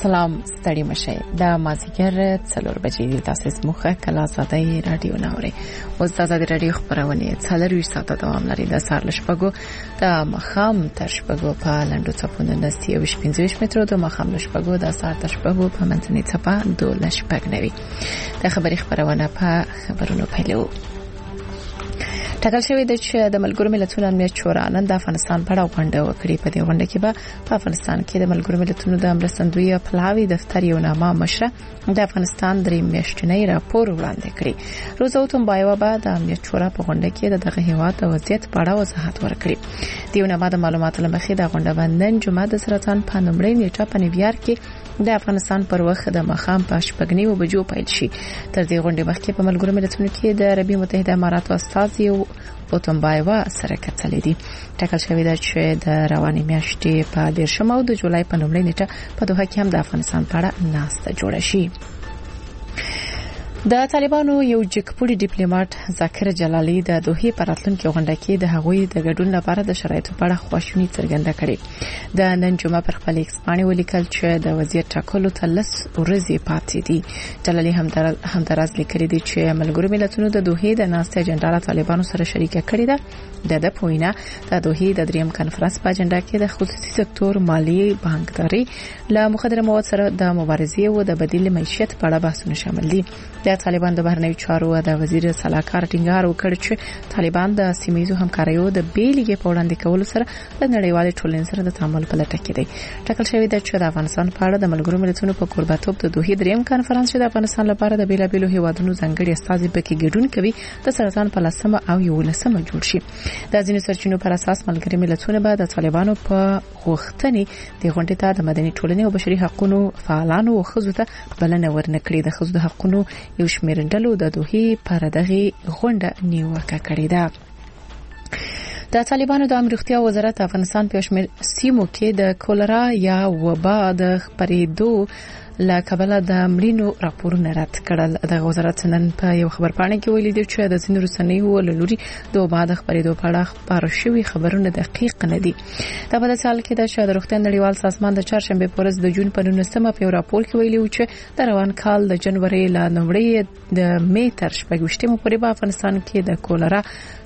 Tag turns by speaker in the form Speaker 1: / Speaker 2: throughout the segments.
Speaker 1: سلام ستړي مشه د مازیګر 4 بجې د تاسیس مخه کلا زاده رادیو ناوړي اوس د زاده رادیو خبرونه 4 ساعته دوام لري د سار لشپګو د مخام ترشپګو په لندو چپونه نستي 25 مترو د مخام لشپګو د سار ترشپګو په منځني چپا 2 لشپګ نوي د خبرونه په خبرونو پیلو ټاکل شوی د چې د ملګرو ملتونو امنیت شورا نن د افغانستان په اړه غونډه وکړي. په دې غونډه کې به په افغانستان کې د ملګرو ملتونو د مرستندوی پلاوی دفتر یو نامه مشره د افغانستان درې میاشتنی راپور وړاندې کړي. روزا تومبایوا به د امنیت شورا په غونډه کې دغه هیواد د وضعیت په اړه وضاحت ورکړي. دیو نامه د معلوماتو لمخې د غونډه باندې جمعه د سرطان په نومړی نیټه په نیویارک کې د افغانستان پر وخت د مخام په شپږنی وبجو پیل شي. تر دې غونډې مخکې په ملګرو ملتونو کې د عربي متحده اماراتو استازي او تومبایوا سره کتلې دي. ټاکل شوی دی چې د روانې میاشتې په 10 د جولای په نومړی نیټه په دوحه کې هم د افغانستان په اړه ناسته جوړه شي. د طالبانو یو جګپوړي ډیپلوماټ ذاکر جلالی د دوحې پر راتلونکي غونډه کې د هغوی د ګډون لپاره د شرایطو په اړه خواشیني څرګنده کړې. د نن جمعه پر خپل ایکس باندې ولیکل چې د وضعیت ټاکلو ته 10 ورځې پاتې دي. جلالی همداراز لیکلي دي چې ملګرو ملتونو د دوحې د ناستې اجنډا له طالبانو سره شریکه کړې ده. د پوینه د دوحې د دریم کانفرنس په اجنډا کې د خصوصي سکتور مالی بانکداري له مخدره مواد سره د مبارزې او د بدیل معیشت په اړه بحثونه شامل دي. د طالبان د بهرنیو چارو د وزیر صلاحکار ټینګار وکړ چې طالبان د سیمایي همکاریو د بیلګې په وړاندې کولو سره د نړیوالې ټولنې سره د تعامل په لټه کې دی. ټاکل شوی دی چې د افغانستان په اړه د ملګرو ملتونو په کوربه‌توب د دوحې دریم کانفرنس چې د افغانستان لپاره د بیلابیلو هیوادونو ځانګړي استازي پکې ګډون کوي د سرطان په 10 او 11 جوړ شي. د ځینو سرچینو پر اساس ملګري ملتونه به د طالبانو په غوښتنې د غونډې ته د مدني ټولنې او بشري حقوقو فعالانو او خزو ته بلنه ورنکړي. د خزو د حقوقو یو شمیرندلو د دوحې پر دغه غونډه نیوکه کړې ده. د طالبانو د امریکتیا وزارت افغانستان په شمیر سیمو کې د کولرا یا وبا د خبرېدو لا کبله د مړینو راپورونه رد کړل. د وزارت نن په یو خبرپاڼه کې ویلي دی چې د ځینو رسنیو لوري د وبا د خبرېدو په اړه خبر شوی خبرونه دقیق نه دي. دا په داسې حال کې د شاده روغتیا نړیوال سازمان د چهارشنبه په ورځ د جون په 19مه په یو راپور کې ویلي و چې د روان کال د جنوري لا نومړی د می تر 28مه پورې په افغانستان کې د کولرا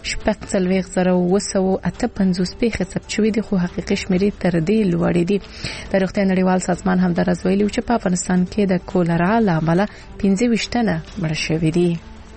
Speaker 1: 4,958 پیښې ثبت شوې دي، خو حقیقي شمیرې تر دې لوړې دي. د روغتیا نړیوال سازمان هم درز ویلي چې په افغانستان کې د کولرا لامل 25 تنه مړ شوي دي.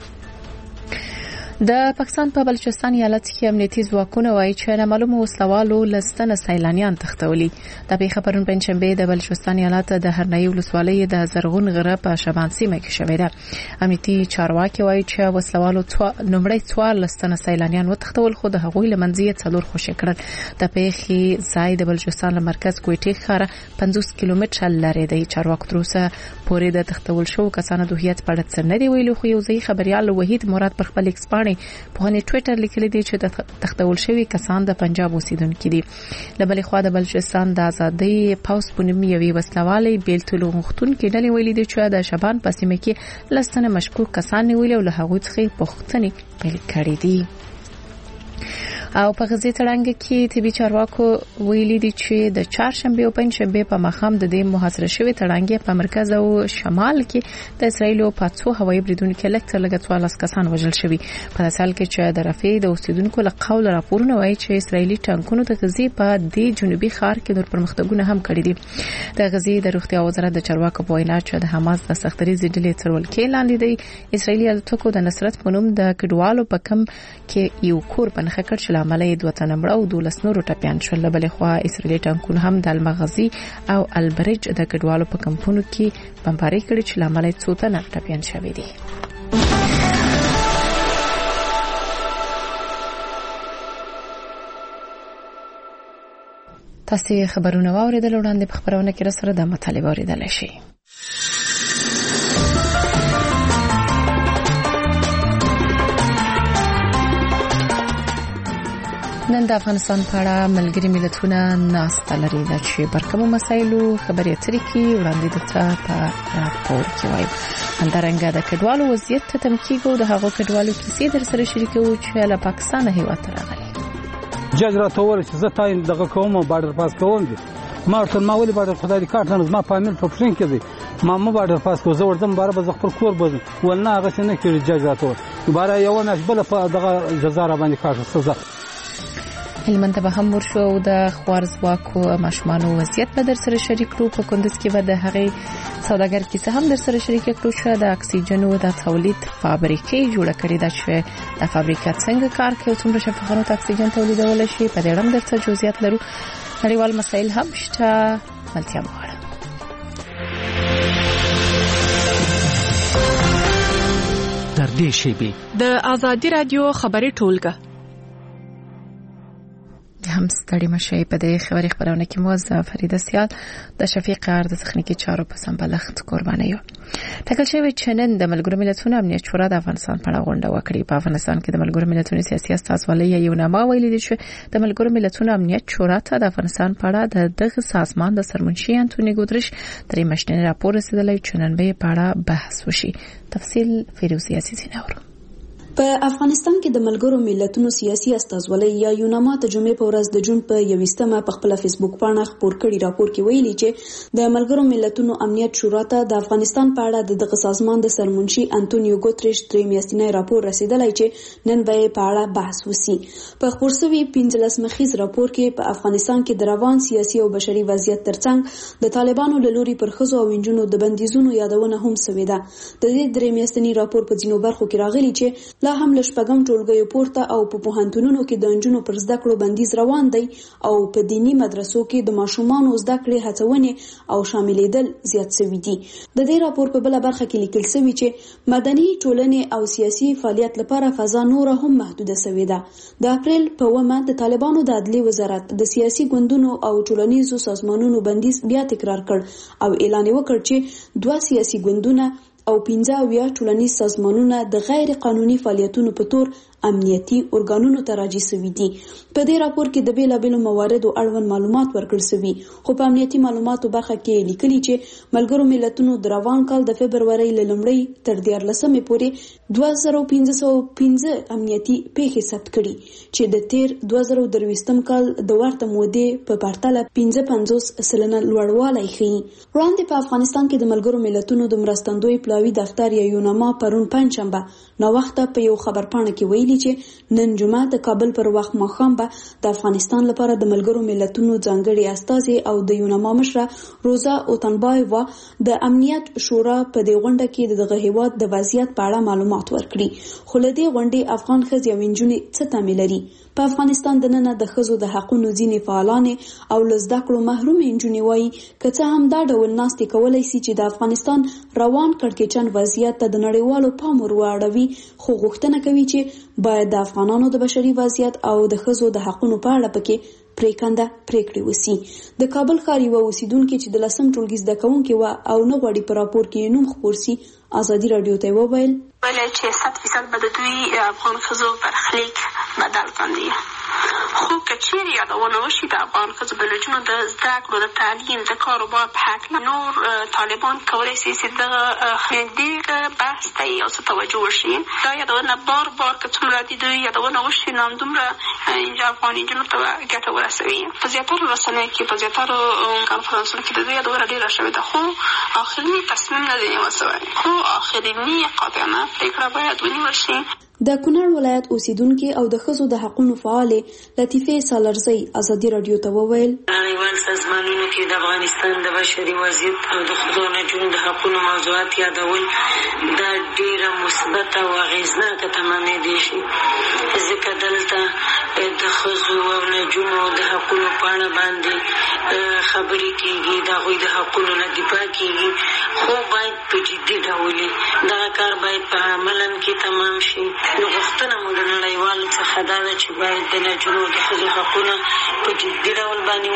Speaker 1: د پاکستان په بلوچستان ایالت کې امنیتي ځواکونه وایي چې نامعلوم وسلوالو لستنه سیلانیان تښتولي. د پیښه پرون پنځشنبه د بلوچستان ایالت د هرنۍ ولسوالۍ د زرغون غره په شبان سیمه کې شوې ده. امنیتي چارواکي وایي چې وسلوالو نومړی 4 لستنه سیلانیان وتښتول، خو د هغوی لمنځي 4 خوشي کړل. د پیښې ځای د بلوچستان له مرکز کوټې ښار 50 کیلومتره لري دی. چارواکو تر اوسه پورې د تښتول شو کسانو د هویت په اړه څه نه دی ویلي، خو یو ځای خبريال وحید مراد پر خپل ایکس باندې په ټوئیټر لیکلي دی چې د تختول شوی کسان د پنجاب اوسیدونکو دي. لبلې خوا د بلوچستان د ازادۍ پاوس پونمي یوې وسلوالې بیلتلو غوښتونکو ډلې ویلي دی چې د شبان په سیمه کې لستنه مشکوک کسان نیولې او له هغوی څخه پوښتنې پیل کړې دي. او په غزې تړانګ کې طبي چارواکو ویلي دي چې د چهارشنبه او پنځشنبه په مخام د دې محاصره شوی تړانګ په مرکز او شمال کې د اسرایل په 2 هوایي بریدونکو لکه 14 کسان وژل شوي. په داسال کې چې د رفح د اوسیدونکو له قول راپورونه وایي چې اسرایلی ټانکونو د غزې په دې جنوبي ښار کې نور پرمختګونه هم کړي دي. د غزې د روغتیا وزارت د چارواکو په وینا چې د حماس د سختريزي ډلې ترول کې لاندې دی اسرایلی الوتکو د نصرت په نوم د کډوالو په کم کې یو کور په نخښه کړ چې عملي 2 تنه مړ او 12 نور ټپيان شول. بلې خوا اسرایلی ټانکونه هم د المغزي او البرج د کډوالو په کمپونو کې بمباري کړي چې عملي 2 تنه ټپيان شوي دي. تاسو خبرونه واوریدل وړاندې په خبرونه کې سره د مطالبه اوریدل شي. نن د افغانستان په اړه ملګري ملتونه ناسته لري چې برکمو مسایلو خبرې اترې کې وړاندې دته په راپور کې وایي. همدارنګه د کډوالو وضعیت ته تمکیګو د هغو کډوالو کیسې در سره شریکو چې له پاکستان هیواد ته راغلي.
Speaker 2: جج را تور چې زه تاین دغه کوم بارډر پاس کوم دي ما ورته ما ولې باندې خدای دې کارت نه ما فامیل په پښین کې دی ما مو باندې پاس کو زه ورته بار به خپل کور بزم ولنه هغه څه نه کړی جزاتو دوباره یو نه بل په دغه جزا را باندې کار سزا
Speaker 1: هلمند ته هم ورشو او د خوارزواکو ماشومانو وضعیت به در سره شریک کړو په کندز کې به د هغې سوداګر کیسه هم در سره شریک کړو چې د اکسیجن د تولید فابریکې جوړه کړې ده چې د فابریکه څنګه کار کوي او څومره شفافانو ته اکسیجن تولیدول شي په دې اړه درته جزئیات لرو نړیوال مسایل هم شته ملتیا مغواړم
Speaker 3: در دې شیبه
Speaker 4: د ازادي رادیو خبري ټولګه
Speaker 1: هم ستړي مشي په دې خبرونه کې موظف فریده سیال د شفیق ارد تخنیکی چارو په سمبلخت قرباني یو تکل شوی چنن د ملګرو ملتونو امنیت شورا د افغانستان په اړه غونډه وکړي په افغانستان کې د ملګرو ملتونو سیاسي استازولۍ یو نامه ویلي دی چې د ملګرو ملتونو امنیت شورا ته د افغانستان په اړه دغه سازمان د سرمنشي انټونی ګودرش درې مشنن راپور رسیدلی چې نن به په اړه بحث وشي تفصیل فیروزی عزیزی نور
Speaker 5: په افغانستان کې د ملګرو ملتونو سیاسي استازولۍ یا یوناما ته جمعې په ورځ د جون په 21مه په خپل فیسبوک باندې خبر کړي راپور کې ویلي چې د ملګرو ملتونو امنیت شورا ته د افغانستان په اړه دغه سازمان د سرمنشي انټونیو ګوتریش درې میاشتنی راپور رسیدلی چې نن به په اړه بحث وشي په خبر شوی 15 مخیز راپور کې په افغانستان کې د روان سیاسي او بشري وضعیت ترڅنګ د طالبانو له لوري پر ښځو او نجونو د بندیزونو یادونه هم شوې ده د دې درې میاشتنی راپور په ځینو برخو کې راغلي چې لا هم لشپګم ټولګیو پورته او په پوهنتونونو کې د انجونو پر زده کړو بندیز روان دی او په دینی مدرسو کې د ماشومانو زده کړې هڅونې او شاملېدل زیات شوي دي د دې راپور په بل برخه کې لیکل شوی چې مدني ټولنې او سیاسي فعالیت لپاره فضا نور هم محدوده شوې ده د اپریل په ومه د طالبانو د عدلي وزارت د سیاسي ګوندونو او ټولنیزو سازمانونو بندیز بیا تکرار کړ او اعلان وکړ چې 2 سیاسي ګوندونه او 15 ټولنیز سازمانونه د غیر قانوني فعالیتونو په تور امنیتي ارګانونو ته راجع شوي دي په دې راپور کې د بیلابېلو مواردو اړوند معلومات ورکړل شوي خو په امنیتي معلوماتو برخه کې لیکلي چې ملګرو ملتونو د روان کال د فبرवरी له لومړۍ تر 14مې پورې 2515 امنیتي پیښې ثبت کړي چې د تیر 2023م کال د ورته مودې په پرتله 55% لوړوالی ښیي وړاندې په افغانستان کې د ملګرو ملتونو د مرستندوی پلاوي دفتر یا یوناما پرون پنځشنبه نو وخت په یو خبرپاڼه کې ویلي چې نن جمعه د کابل پر وخت ماښام به د افغانستان لپاره د ملګرو ملتونو ځانګړي استازي او د یوناما مشره روزا اوتنبایوا د امنیت شورا په دې غونډه کې دغه هیواد د وضعیت په اړه معلومات ورکړي خو له دې غونډې افغان ښځې او نجونې څه تمه لري په افغانستان د نن د ښځو د حقوقو ځینې فعالان او لزده کړو محروم نجونې وایي کڅه هم دا ډول ناستې کولای شي چې د افغانستان روان کړکېچن وضعیت ته د نړیوالو پام ور واړوي خو غوښتنه کوي چې باید د افغانانو د بشري وضعیت او د ښځو د حقوقو په اړه پکې پریکړه وسی د کابل ښار یو اوسیدونکو چې د لسم ټولګي زده کوونکي و او نه غوړي پر راپور کې نوم خبر سي ازادي رادیو ته وویل
Speaker 6: چې 100% به د دوی افغان ښځو برخلیک بدل کړي خو کچېری یادونه وشي د افغان ښځو د نجونو د زده کړو د تعلیم د کاروبار په حق نور طالبان کولای شي چې دغه خندې بحث ته او څه توجه وشي دا یادونه بار که څومره د دوی یادونه وشي نو دومره اینجا افغان نجونو ته ګټه ورسوي په زیاتره رسنیو کې په زیاتره کنفرانسونو کې د دوی یادونه ډېره شوې ده خو آخري تصمیم نه دی نیول شوی خو آخري قاطعانه پرېکړه باید ونیول شي
Speaker 5: د کونړ ولایت اوسیدونکو او د ښځو د حقوقو فعالې لطیفه سالرزی ازادي رادیو ته وویل
Speaker 7: نړیوال سازمانونو کې د افغانستان د بشري وضعیت او د ښځو نجونو د حقوقو موضوعات یادول دا ډېره مثبت او اغېزناکه تمامېدی شي ځکه دلته د ښځو او نجونو د حقوقو په اړه باندې خبرې کېږي د هغوی د حقوقو نه دفاع کېږي خو باید په جدي ډول دغه کار باید په عملاً کې تمام شي نو غوښتنه مو د نړیوالو څخه دا ده چې باید د نجونو د ښځو حقونه په جدي ډول باندې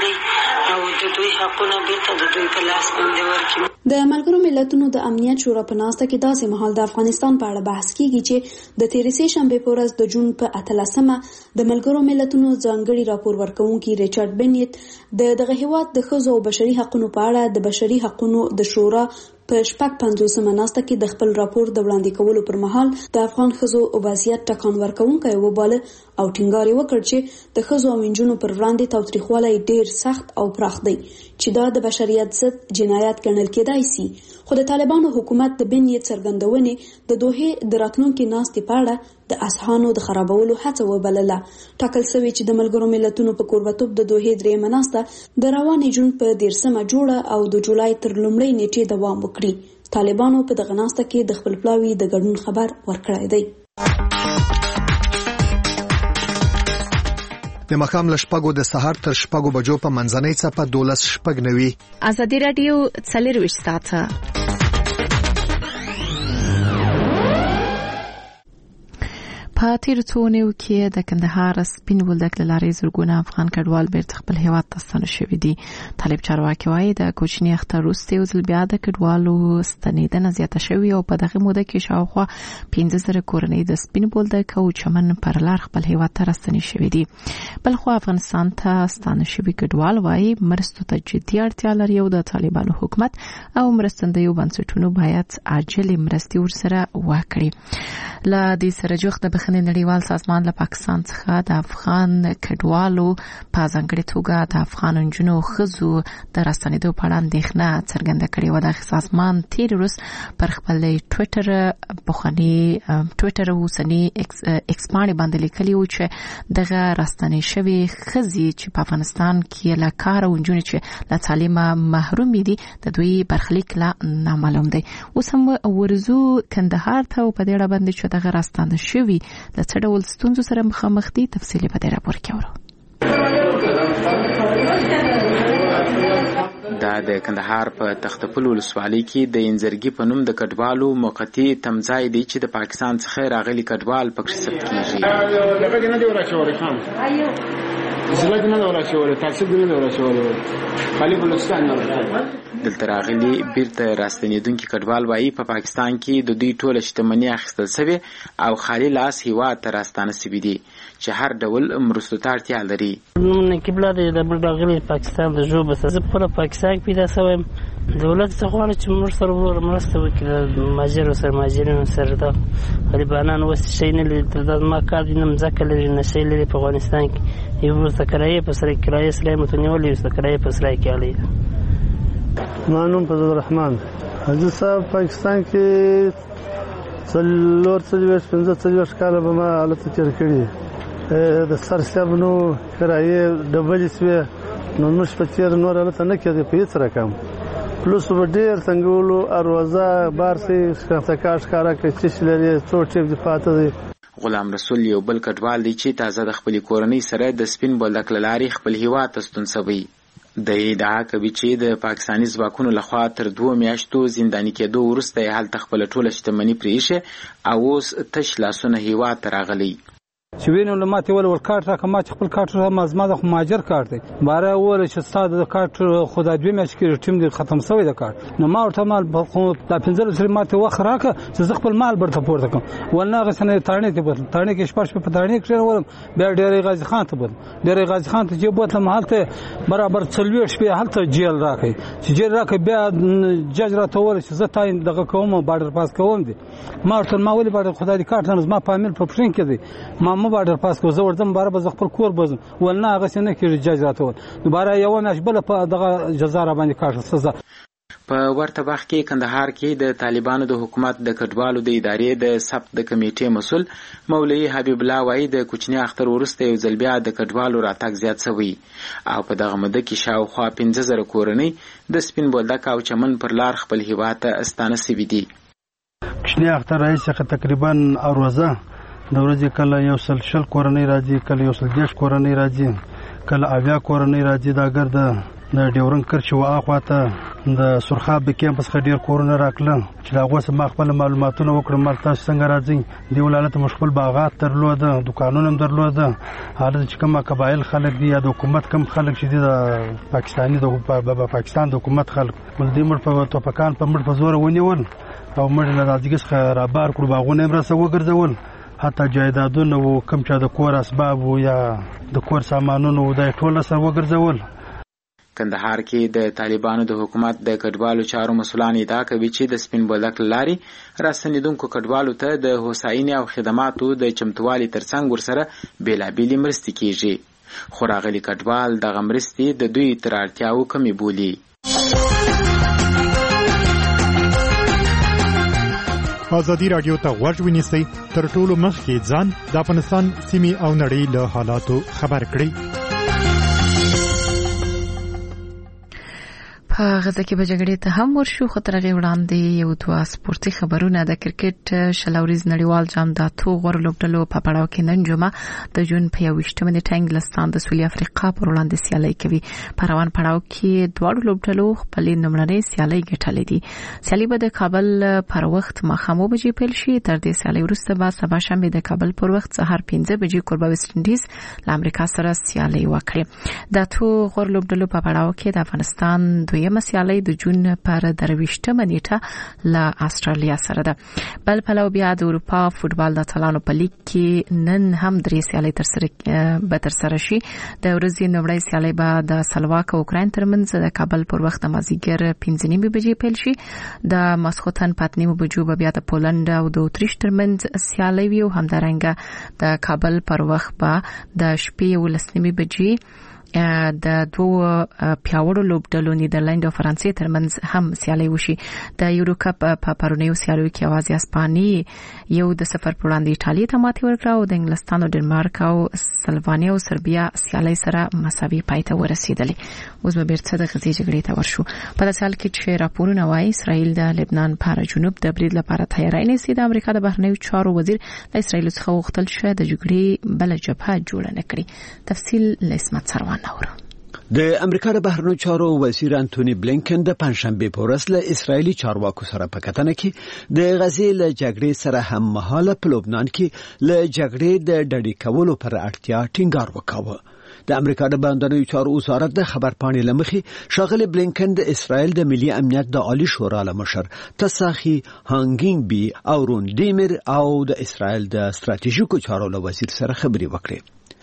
Speaker 7: وڅېړي او د دوی حقونه بیرته د دوی په لاس باندې ورکړي
Speaker 5: د ملګرو ملتونو د امنیت شورا په ناسته کې داسې مهال د افغانستان په اړه بحث کیږي چې د 13 شنبه په ورځ د جون په 18مه د ملګرو ملتونو ځانګړي راپور ورکونکي ریچارډ بنیت دغه هیواد د ښځو او بشري حقوقو په اړه د بشري حقوقو د شورا په 55 ناسته کې د خپل راپور د وړاندې کولو پر مهال د افغان ښځو او وضعیت ټکان ورکوونکی وباله او ټینګار وکړ چې د ښځو او نجونو پر وړاندې تاوتریخوالی ډیر سخت او پراخ دی چې دا د بشریت ضد جنایت ګڼل کېدای شي. خو د طالبانو حکومت د بنیې څرګندونې د دوحې د راتلونکي ناستې په اړه د اصحانو د خرابولو هڅه وبلله. ټاکل شوی چې د ملګرو ملتونو په کوربتوب د دوحې درېیمه ناسته د روانې جون په 13 جوړه او د جولای تر لومړۍ نیټې دوام وکړي. طالبانو په دغه ناسته کې د خپل پلاوي د ګډون خبر ورکړی دی.
Speaker 8: د مخام لشپګو د سحر تر شپګو بجو په منځنۍ څپه 12:09.
Speaker 1: ازادي رادیو 24 ساعته په تیرو څو اونیو کې د کندهار سپین بولدک له لارې زرګونه افغان کډوال بیرته خپل هیواد ته ستانه شوي دي. طالب چارواکي وایي د کوچني اختر وروسته یو ځل بیا د کډوالو ستنېدنه زیاته شوې او په دغه موده کې شاوخوا 15,000 کورنۍ د سپین بولدک او چمن پر لار خپل هیواد ته راستنې شوي دي. بلخو افغانستان ته ستانه شوي کډوال وایي مرستو ته جدي اړتیا لري او د طالبانو حکومت او مرستندویو بنسټونو باید عاجل مرستې ورسره وکړي. له دې سره جوخت د نړیوال سازمان له پاکستان څخه د افغان کډوالو په ځانګړي توګه د افغان نجونو ښځو د راستنېدو په اړه اندېښنه څرګنده کړې وه. دغه سازمان تېر ورځ پر خپل ټویټر اوسني ایکس باندې باندې لیکلي و چې دغه راستنې شوې ښځې چې په افغانستان کې له کار او نجونې چې له تعلیمه محرومې دي د دوی برخلیک لا نامعلوم دی. اوس هم ورځو کندهار ته او په دې اړه باندې چې دغه راستنه شوي د څه ډول ستونزو سره مخامخ دي تفصیلي په دې راپور کې اورو.
Speaker 9: دا د کندهار په تختپل ولسوالۍ کې د انزرګي په نوم د کډوالو موقتي تمځای دی چې د پاکستان څخه راغلي کډوال پکې ثبت کیږي. دلته راغلي بیرته راستنېدونکي کډوال وایي په پاکستان کې د دوی ټوله شتمني اخیستل شوې او خالي لاس هیواد ته راستانه شوي دي چې هر ډول مرستو ته اړتیا لري.
Speaker 10: نقیبلا د راغلي پاکستان د ژوبه زه په پاکستان کې پیدا شوم. دولت څخه غواړي چې موږ سره مرسته وکړي د مهاجرو سره مهاجرینو سره د غریبانو وس شي نه لري د ما کار دي نه ځکه لري نشي لري په افغانستان کې یو څه کرایه په سره کرایه سره متنیول یو څه کرایه په سره کې علي.
Speaker 11: مانوم فضل الرحمن حاجی صاحب پاکستان کې څلور 15 کال به ما حالت تیر کړی د سرسب نو کرایه ډبل سوي نو مش په تیر نور حالت نه کېږي په هیڅ رقم پلوس په ډیر څنګهولو اروازه بارسي څخه کارا کې چې لري څوټ دی پاتې دی.
Speaker 9: غلام رسول یو بل کډوال دی چې تازه د خپل کورنۍ سره د سپین بولدک لارې خپل هیواد ته ستون شوی. د ادعا کوي چې د پاکستاني ځواکونو لخوا تر 2 میاشتو زنداني کېدو وروسته یې هلته خپل ټوله شتمني پرېښې او اوس تش لاسونه هیواد ته راغلی.
Speaker 2: چې وینم له ماته ول کارت راکه ما خپل کارت را مازما د مهاجر کارت دی باره ول چې ستاسو د کارت خدای دوی مې چې ټیم دی ختم شوی د کارت نو ما ورته مال د 15 سره ماته وخت راکه چې خپل مال برته پورته کوم ولنه غسنه تارنې ته بدل تارنې کې شپږ په تارنې کې ورم بیا ډېرې غازی خان ته بدل ډېرې غازی خان ته چې بوتله محلته برابر 40 شپه حالت جیل راکې چې جیل راکې بیا جج را ته ول چې زه تاین دغه کوم بارډر پاس کوم دي ما ورته ما ولې بارډر خدای دې کارت نه ما پامل په پښین کې دي ما بارډر پاس کو زه ورته بار به خپل کور بزم ولنه هغه څنګه کې جج راته دوباره یو ماش بل په دغه جزا را باندې کار سزا.
Speaker 9: په ورته وخت کې کندهار کې د طالبانو د حکومت د کډوالو د ادارې د ثبت د کمیټې مسول مولوی حبیب الله وایي د کوچني اختر وروسته یو ځل بیا د کډوالو راتګ زیات شوی او په دغه موده کې شاوخوا 15,000 کورنۍ د سپین بولدک او چمن پر لار خپل هیواد ته استانه شوي دي.
Speaker 11: کوچني اختر راځي څخه تقریبا اروزه د ورځې کله یو سل کورنۍ راځي کله یو سل 10 کورنۍ راځي کله اویا کورنۍ راځي دا ګرځي د ډیورن کرچ وا اخواته د سرخاب کیمپس خډیر کورونه راکله چې دا غوسه ما خپل معلوماتونه وکړم مرته څنګه راځي دی ولالت مشغول باغات ترلود دکانونه درلود حالت چې کومه قبایل خلک دي یا د حکومت کم خلک چې د پاکستاني د پاکستان د حکومت خلک ول دې مړ په توپکان په مړ په زور ونیول او مړ له راځي څخه را بار کړو باغونه مرسته وګرځول حتی جایدادونه او کم چا د کور اسباب یا د کور سامانونو د ټول سره وګرځول.
Speaker 9: کندهار کې د طالبانو د حکومت د کډوالو چارو مسؤلان ادعا کوي چې د سپین بولدک لاري راستنیدونکو کډوالو ته د هوساینې او خدماتو د چمتووالي ترڅنګ ورسره بیلابېلې مرستې کیږي خو راغلي کډوال دغه مرستې د دوی تر اړتیاوو کمې بولي.
Speaker 12: ازادي راډیو ته غوږ ونیسئ تر ټولو مخکې ځان د افغانستان سیمې او نړۍ له حالاتو خبر کړئ.
Speaker 1: په غزه کې به جګړې ته هم ورشو خو تر هغې وړاندې یو دوه سپورتي خبرونه. د کرکټ شلوريز نړیوال جام د اتو غوړو لوبډلو په پړاو کې نن جمعه د جون په 21 د انګلستان د سویلي افریقا پر وړاندې سیالي کوي. په روان پړاو کې دواړو لوبډلو خپل نومړنۍ سیالي ګټلې دي. سیالي به د کابل پر وخت ماښام بجې پیل شي. تر دې سیالي وروسته به سبا شنبه د کابل پر وخت سهار 5 بجې کوربه ویسټ انډیز له امریکا سره سیالي وکړي. د اتو غوړو لوبډلو په پړاو کې د افغانستان دویمه سیالي د جون پر 23 نیټه له استرالیا سره ده. بل پلو بیا د اروپا فوتبال د اتلانو په لیګ کې نن هم درې سیالي تر سره شي. د ورځې نومړی سیالي به د سلواک او اوکراین ترمنځ د کابل پر وخت مازیګر 5:30 بجې پیل شي. د ماسخوتن پاتنیو بجو به بیا د پولند او د اتریش ترمنځ سیالي وي او همدارنګه د کابل پر وخت به د شپې 19:30 بجې د دوه پیاوړو لوبډلو نیدرلند او فرانسې ترمنځ هم سیالي وشي. د یورو کپ په پرونیو سیالیو کې یوازې اسپانیا 1-0 پر وړاندې ایټالیا ته ماتې ورکړه او د انګلستان او ډنمارک او سلوانیا او سربیا سیالي سره مساوي پای ته ورسېدلې. اوس به بیرته د غزې جګړې ته ورشو. په داسې حال کې چې راپورونه وايي اسرائیل د لبنان پر جنوب د برید لپاره تیاری نیسي. د امریکا د بهرنیو چارو وزیر د اسرائیل څخه غوښتل شوی د جګړې بل جبهه جوړه نکړي. تفصیل لسمت سروان.
Speaker 13: د امریکا د بهرنیو چارو وزیر انټونی بلینکن د پنځشنبه په ورځ له اسرایلی چارواکو سره په کتنه کې د غزې له جګړې سره هم مهاله په لبنان کې له جګړې د ډډې کولو پر اړتیا ټینګار وکاوه. د امریکا د بهرنیو چارو وزارت د خبرپاڼې لمخې شاغلی بلینکن د اسرائیل د ملي امنیت د عالی شورا لمشر تساخي هانګینګ بي او رون دیمر او د اسرائیل د ستراتیژیکو چارو له وزیر سره خبرې وکړې.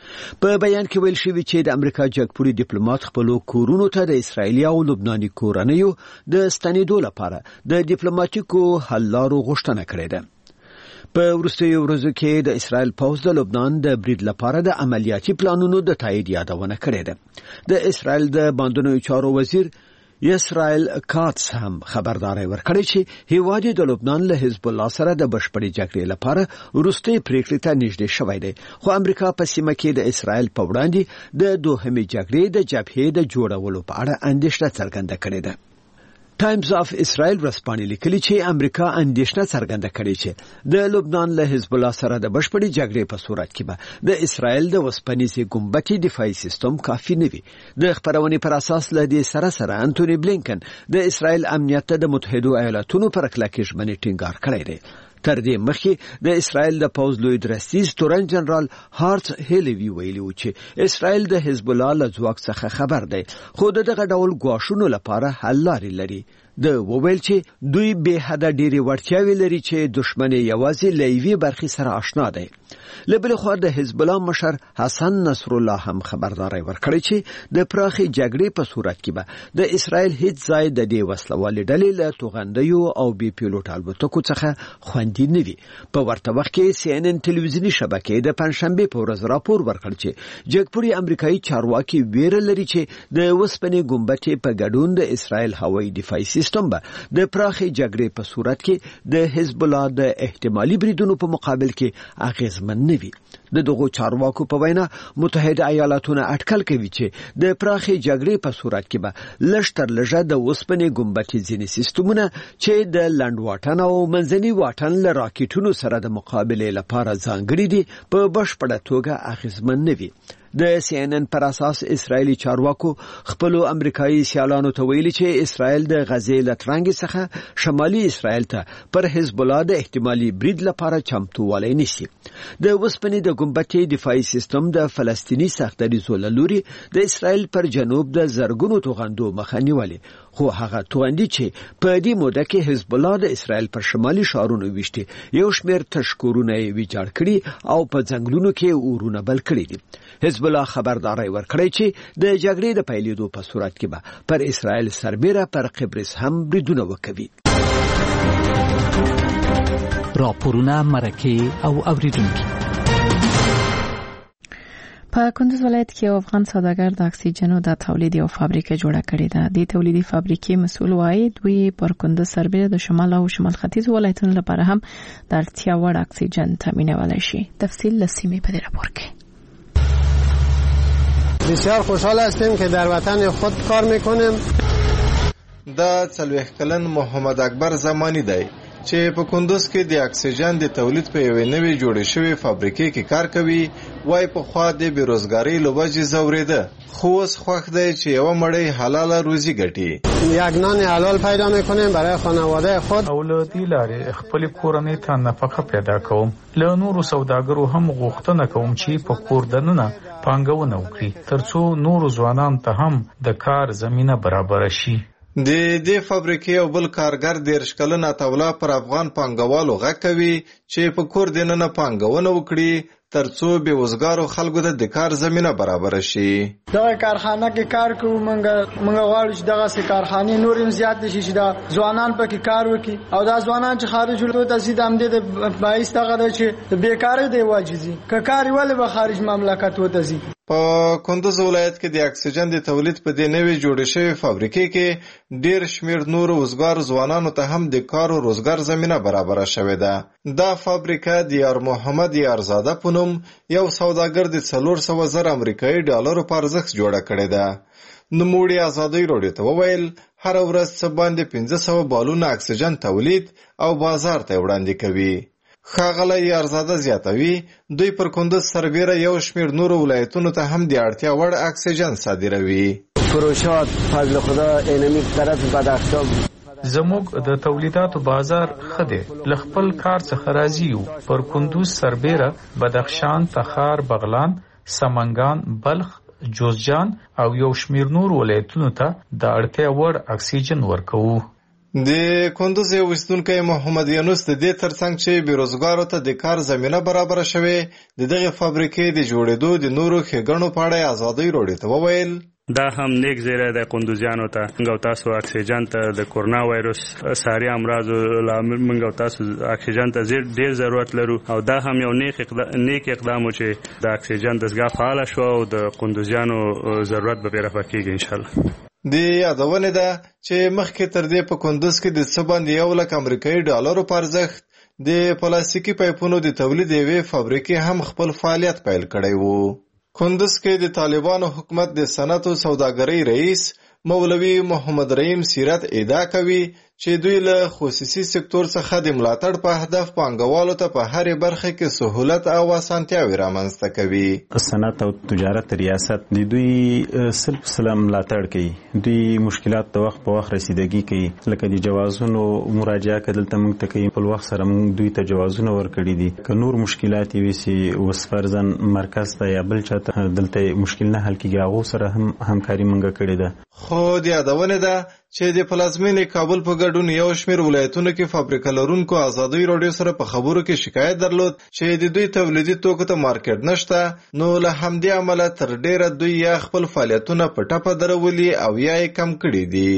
Speaker 13: په بیان کې ویل شوی چې د امریکا جګپوري ډیپلوماټ خپل کورونو ته د اسرایلی او لبناني کورنیو د ستنېدو لپاره د ډیپلوماټیکو حل لارو غوښتنه کړې ده. په وروستیو ورځو کې د اسرائیل پوځ د لبنان د برید لپاره د عملیاتي پلانونو د تایید یادونه کړې ده. د اسرائیل د باندنیو چارو وزیر اسرائیل کاتس هم خبرداري ورکړي چې هیواد د لبنان له حزب الله سره د بشپړې جګړې لپاره وروستي پریکړې ته نږدې شوی دی. خو امریکا په سیمه کې د اسرائیل په وړاندې د دوهمې جګړې د جبهې د جوړولو په اړه اندېښنه څرګنده کړې ده. ټایمز اف اسرائیل ورسپانې لیکلي چې امریکا اندېښنه څرګنده کړې چې د لبنان له حزب الله سره د بشپړې جګړې په صورت کې به د اسرائیل د وسپنیزې ګمبتي دفاعي سیستم کافي نه وي. د خبرونې پر اساس له دې سره انټونی بلینکن د اسرائیل امنیت ته د متحده ایالاتونو پر کلکې ژمنې ټینګار کړی دی. تر دې مخکې د اسرائیل د پوځ لوی درستیز تورن جنرال هارت هیلوی ویلي و چې اسرائیل د حزب الله له ځواک څخه خبر دی خو دغه ډول ګواښونو لپاره حل لارې لري. د وویل چې دوی به حدا ډېری ورتیاوي لري چې دښمن یوازې لایوي برخي سره آشنا دی. لبل خو د حزب الله مشر حسن نصر الله هم خبرداري ورکړي چې د پراخي جګړې په صورت کې به د اسرائیل هیڅ ځای د دې وسلوالې ډلې له توغندیو او بي پیلوټ الوتکو څخه خوندي نه وي. په ورته وخت کې CNN ټلویزیونی شبکې د پنځشنبه په ورځ راپور ورکړ چې جګپوري امریکایي چارواکي ویره لري چې د وسپنې ګمبتې په ګډون د اسرائیل هوایي دفاعي سیستم به د پراخي جګړې په صورت کې د حزب الله د احتمالي بریدونو په مقابل کې اغیزمن نه وي. دغه چارواکو په وینا متحده ایالاتونه اټکل کوي چې د پراخي جګړې په صورت کې به لشتر لږه د وسپنې ګمبتې ځینې سیستمونه چې د لند واټن او منځني واټن له راکټونو سره د مقابله لپاره ځانګړي دي په بشپړه توګه اغیزمن نه وي. د CNN پر اساس اسرایلی چارواکو خپل امریکایي سیالانو ته ویلي چې اسرائیل د غزې لټرنګ څخه شمالي اسرائیل ته پر حزب الله د احتمالي برید لپاره چمتووالی نیسي. د وسپنې د ګمبتې دفاعي سیستم د فلسطینی ساختریزو لوري د اسرائیل پر جنوب د زرګونو توغندو مخه نیولې. خو هغه توغندي چې په دې موده کې حزب الله د اسرائیل پر شمالي ښارونو ویشتي یو شمېر تشکورونه ویجاړ کړي او په ځنګلونو کې اورونه بل کړي دي. حزب حزب الله خبرداري ورکړی چې د جګړې د پیلېدو په صورت کې به پر اسرائیل سربېره پر قبرس هم بریدونه وکوي.
Speaker 3: راپورونه مرکه او اوریدونکي.
Speaker 1: په کندوز ولایت کې افغان سوداګر د اکسیجنو د تولید یو فابریکه جوړه کړې ده. د تولیدي فابریکې مسؤل وايي دوی پر کندوز سربېره د شمال او شمال ختیځ ولایتونو لپاره هم د اړتیا وړ اکسیجن تامینولی شي. تفصیل له سیمې په دې راپور کې.
Speaker 14: بسیار خوشحال هستیم که در وطن خود کار میکنیم.
Speaker 15: دا 40 کلن محمد اکبر زمانی دی چې په کندوز کې د اکسیجن د تولید په یوې نوې جوړې شوې فابریکې کې کار کوي. وای په خوا د بیروزګاری له وجې ځورېده، خو اوس خوښ دی چې یوه مړۍ حلاله روزي ګټي.
Speaker 14: یک نان حلال پیدا میکنیم برای خانواده خود
Speaker 16: او له دې لارې خپل کورنۍ ته نفقه پیدا کوم. له نورو سوداګرو هم غوښتنه کوم چې په کور دننه پانګونه وکړي ترڅو نورو ځوانان ته هم د کار زمینه برابر شي.
Speaker 15: د دې فابریکې او بل کارګر 13 کلن عطاوله پر افغان پانګوالو غږ کوي چې په کور دننه پانګونه وکړي ترڅو بېوزګارو خلکو ته د کار زمینه برابر شي.
Speaker 17: دغه کارخانه کې کار کوو، موږ غواړو چې دغه کارخانې نور هم زیات شي چې دا ځوانان پکې کار وکړي او دا ځوانان چې خارج ولته ځي د همدې د باعث دغه ده چې د بیکارۍ دی واجزي که کار ولې به خارج مملکت وته ځي.
Speaker 15: په کندوز ولایت کې د اکسیجن د تولید په دې نوې جوړې شوې فابریکې کې ډېر شمېر نورو وزګار ځوانانو ته هم د کار او روزګار زمینه برابره شوې ده. دا فابریکه د یار محمد یارزاده په نوم یو سوداګر د 400,000 امریکایي ډالرو په ارزښت جوړه کړې ده. نوموړي ازادۍ راډیو ته وویل هر ورځ څه باندې 500 بالونه اکسیجن تولید او بازار ته وړاندې کوي. ښاغلی یارزاده زیاتوي دوی پر کندوز سربېره یو شمېر نورو ولایتونو ته هم د اړتیا وړ اکسیجن صادروي.
Speaker 14: فروشات فضل خدا اینمی طرف بدخشان
Speaker 16: زموږ د تولیداتو بازار ښه دی. له خپل کار څخه راضي یو. پر کندوز سربېره بدخشان، تخار، بغلان، سمنګان، بلخ، جوزجان او یو شمېر نور ولایتونو ته د اړتیا وړ اکسیجن ورکوو.
Speaker 15: د کندوز یو اوسیدونکی محمد یونس د دې ترڅنګ چې بیروزګارو ته د کار زمینه برابره شوې د دغې فابریکې د جوړېدو د نورو ښېګڼو په اړه ازادۍ راډیو ته وویل
Speaker 18: دا هم نیک زیری د کندوزیانو ته. موږ تاسو اکسیجن ته د کورونا وایروس ساري امراضو لامل موږ تاسو اکسیجن ته ډېر ضرورت لرو او دا هم یو نیک اقدام و چې د اکسیجن دستګاه فعال شو او د کندوزیانو ضرورت به رفع کیږي ان شاء الله.
Speaker 15: د یادونه ده چې مخکې تر دې په کندوز کې د څه باندې 1 لک امریکایي ډالرو په ارزښت د پلاستیکي پایپونو د تولید یوې فابریکې هم خپل فعالیت پیل کړی وو. کندوز کې د طالبانو حکومت د صنعت او سوداګرۍ رئیس مولوي محمد رحیم سیرت ادعا کوي چې دوی له خصوصي سکتور څخه د ملاتړ په هدف پانګوالو ته په هرې برخه کې سهولت او اسانتیاوې رامنځته کوي.
Speaker 19: صنعت او تجارت ریاست د دوی سلسله ملاتړ کوي. دوی مشکلات د وخت په وخت رسیدګي کوي، لکه د جوازونو مراجعه کول ته موږ ته کوي. په وخت سره موږ دوی ته جوازونه ورکړي دي. که نور مشکلات وي سي وسفرزن مرکز ته یا بل چاته دلته مشکل نه حل کیږي، هغه سره هم همکاري موږ کړې ده.
Speaker 15: خو د یادونه ده چې د پلازمینې کابل په ګډون یو شمېر ولایتونو کې فابریکه لرونکو ازادۍ راډیو سره په خبرو کې شکایت درلود چې د دوی تولیدي توکو ته مارکیټ نشته، نو له همدې امله تر ډیره دوی یا خپل فعالیتونه په ټپه درولي او یا یې کم کړي دي.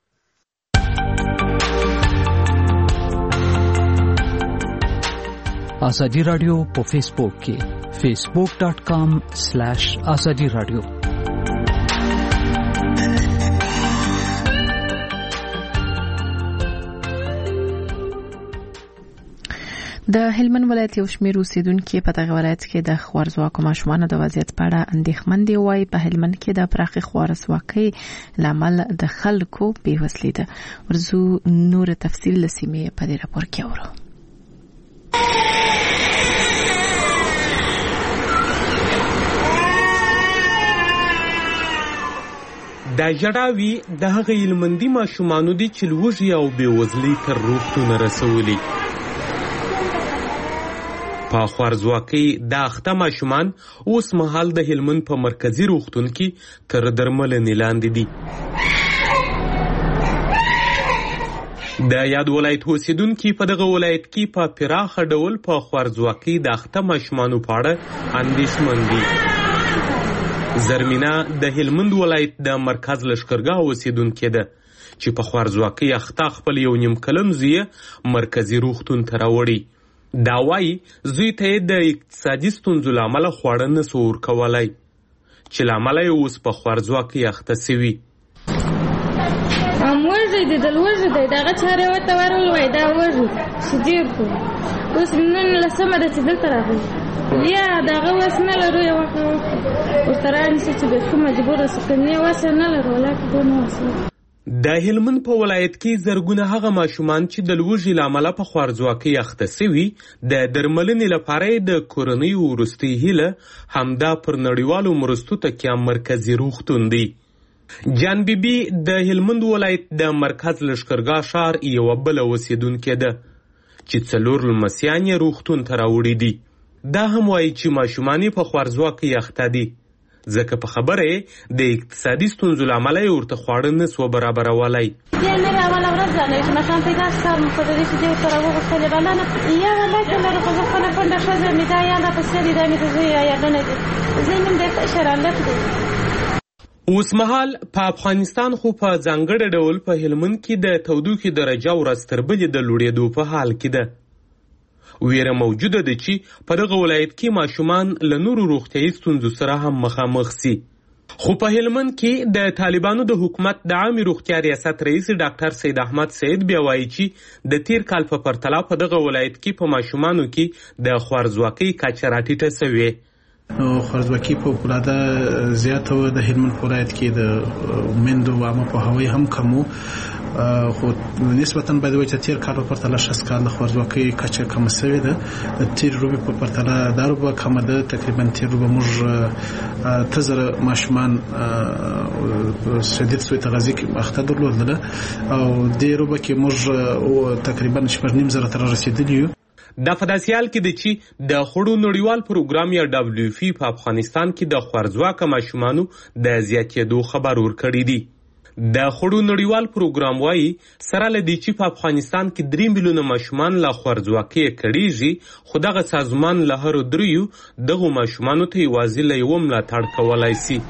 Speaker 3: ازادي رادیو په فیسبوک کې facebook.com/azadi radio.
Speaker 1: د هلمند ولایت یو شمېر اوسیدونکي په دغه ولایت کې د خوارځواکو ماشومانو د وضعیت په اړه اندېښمن دي. وایي په هلمند کې د پراخې خوارځواکۍ لامل د خلکو بېوزلي ده. ورځو نور تفصیل له سیمې په دې راپور کې اورو.
Speaker 20: دا ژړاوي د هغه هلمندي ماشومانو دي چې لوږې او بېوزلۍ تر روغتونه رسولي. په خوارځواکۍ د اخته ماشومان اوس مهال د هلمند په مرکزي روغتون کې تر درملنې لاندې دي. د یاد ولایت اوسیدونکي په دغه ولایت کې په پراخه ډول په خوارځواکۍ د اخته ماشومانو په اړه اندېښمن دي. زرمینه د هلمند ولایت د مرکز لشکرګاه اوسیدونکې ده چې په خوارځواکۍ اخته خپل یو نیم کلن زوی مرکزي روغتون ته راوړي. دا وایي زوی ته یې د اقتصادي ستونزو له امله خواړه نسو ورکولی چې له امله یې اوس په خوارځواکۍ اخته سوي.
Speaker 21: وږی دی دل وږی دی دغه چارې ورته ورولوی دا وږي چې ډېر کړو اوس نن لسمه ده چې دلته راغلي یا دغه وس نه لرو یو ورته رانیسي چې بیخي مجبوره سو که نه وس یې نه لرو ولاکې دونه وس.
Speaker 20: د هلمند په ولایت کې زرګونه هغه ماشومان چې د لوږې له امله په خوارځواکۍ اخته سوي د درملنې لپاره یې د کورنیو وروستۍ هیله همدا پر نړیوالو مرستو تکیه مرکزي روغتون دی. جان بیبي د هلمند ولایت د مرکز لشکرګاه ښار یوه بله اوسیدونکې ده چې 4 لمسیان یې روغتون ته راوړي دي. دا هم وایي چې ماشومان یې په خوارځواکۍ اخته دي ځکه په خبره یې د اقتصادي ستونزو له امله یې ورته خواړه نسوه برابرولی.
Speaker 21: بیا نوې اوله ورځ ده چې ماشوم پیدا شي کار مو کولی شي دې ورته راوغوښتلې بلنه یا ولاکې لرو خو زه خپله کونډه ښځه مې دا یاده په سر دا مې د زوی یادونه دي زوی نوم دی شرالک دی.
Speaker 20: اوس مهال په افغانستان خو په ځانګړي ډول په هلمند کې د تودوخې درجه ورځ تر بلې د لوړېدو په حال کې ده. ویره موجوده ده چې په دغه ولایت کې ماشومان له نورو روغتیایي ستونزو سره هم مخامخ سي. خو په هلمند کې د طالبانو د حکومت د عامې روغتیا ریاست رئیس ډاکټر سید احمد سید بیا وایي چې د تیر کال په پرتله په دغه ولایت کې په ماشومانو کې د خوارځواکۍ کچه راټیټه سوې.
Speaker 22: خوارځواکي په فوقالعاده زیاته وه. د هلمند په ولایت کې د میندو عامه پوهاوی هم کم و خو نسبتا باید وایي چې تیر کال په پرتله 6 کال د خوارځواکۍ کچه کمه سوې ده. د تیر روبې په پرتله دا روبه کمه ده. تقریبا تیر روبه موږ 1000 ماشومان شدید سوء تغذیې کې اخته درلودله او دې روبه کې موږ تقریبا 9,500 ته رسېدلي یو.
Speaker 20: دا په داسې حال کې ده چې د خوړو نړیوال پروګرام یا WFP په افغانستان کې د خوارځواکه ماشومانو د زیاتېدو خبر ورکړی دی. د خوړو نړیوال پروګرام وایي سره له دې چې په افغانستان کې 3 میلیونه ماشومان له خوارځواکۍ کړیږي خو دغه سازمان له هرو 3 دغو ماشومانو ته یوازې له یوه ملاتړ کولی سي.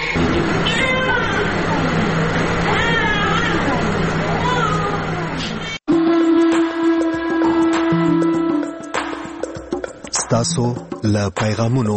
Speaker 8: ستاسو له پیغامونو.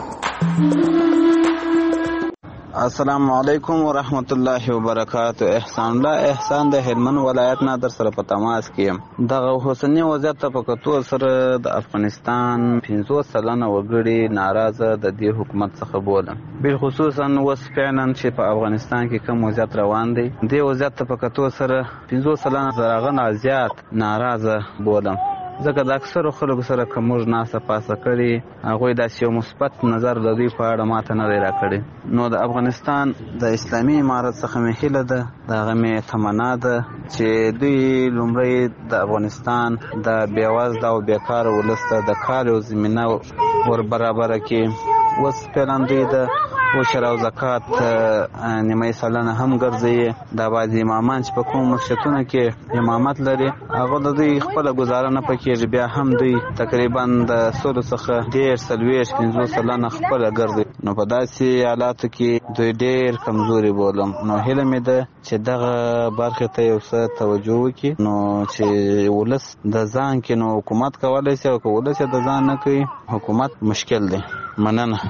Speaker 23: السلام علیکم ورحمت الله وبرکاته. احسان الله احسان د هلمند ولایت نه در سره په تماس کې دغه حسنی وضعیت ته په کتو سره د افغانستان 50 سلنه وګړي ناراضه د دې حکومت څخه بولم بالخصوصا اوس فعلا چې په افغانستان کې کوم وضعیت روان دی دې وضعیت ته په کتو سره 50 سلنه زرغونه زیات ناراضه بولم ځکه د اکثرو خلکو سره که موږ ناسته پاسه کړي هغوی داسې یو مثبت نظر د دوی په اړه ماته نه دی راکړی. نو د افغانستان د اسلامي امارت څخه مې هیله ده د هغه مې تمنا ده چې دوی لومړی د افغانستان د بېوزله او بېکاره ولس ته د کار یو زمینه ور برابره کړي. اوس فعلا دوی د عشر او زکات نیمه سلنه هم ګرځي. دا بعضې امامان چې په کومو مسجدونو کې امامت لري هغه د دوی خپله ګزاره نه پکېږي بیا هم دوی تقریبا د سلو څخه 40-50 سلنه خپله ګرځي. نو په داسې حالاتو کې دوی ډېر کمزوري بولم. نو هیله مې ده چې دغه برخې ته یو څه توجه وکړي نو چې ولس د ځان کې نو حکومت کولی شي او که ولس یې د ځان نه کوي حکومت مشکل دی. مننه.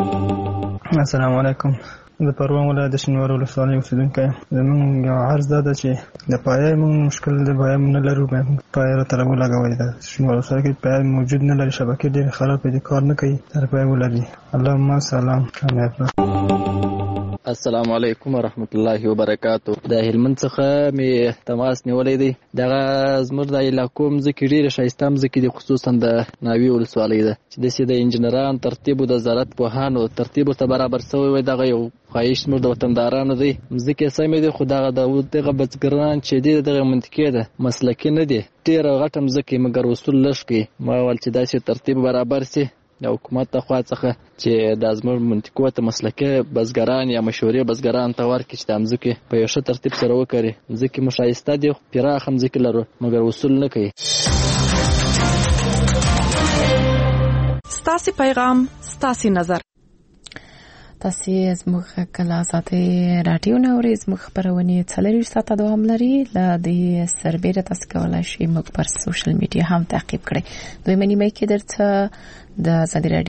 Speaker 24: السلام علیکم. د پروان ولایت د شینوارو ولسوالۍ اوسېدونکی یم. زموږ یو عرض دا ده چې د پایې موږ مشکل د پایې موږ نه لرو پایې راته راولګوئ. د شینوارو ولسوالۍ کې پایې موجود نه لري شبکې ډېرې خرابې دي کار نه کوي تر پایې ولري. اللهم سلام کامیاب.
Speaker 25: السلام علیکم ورحمت الله وبرکاتو. د هلمند څخه مې تماس نیولی دی. دغه زموږ د علاقو مځکې ډېرې ښایسته مځکې دي خصوصا د ناوې ولسوالۍ ده چې داسې د انجینران ترتیب د زراعت پوهانو ترتیب ورته برابر شوی وی. دغه یو خواهش زموږ د وطندارانو دی. مځکې سمې دي خو دغه بزګران چې دي دغه منطقې ده مسلکي نه دي. ډېره غټه مځکې مګر وصول لږ کوي. ما ویل چې داسې ترتیب برابر سي د حکومت د خوا څخه چې دا زموږ منطقو ته مسلکي بزګران یا مشهوري بزګران ته ورکړي چې دا مځکې په یو ښه ترتیب سره وکړي. مځکې مو ښایسته دي پراخه مځکې لرو مګر وصول نه کوي.
Speaker 4: ستاسې پیغام ستاسې نظر.
Speaker 1: تاسو زموږ کله ساتي رادیو نوري زموږ خبرونه 40 ساعته دوام لري ل دې سربېره تاسو کولای شئ موږ پر سوشل میډیا هم تعقیب کړئ دوی منی مې کې درته د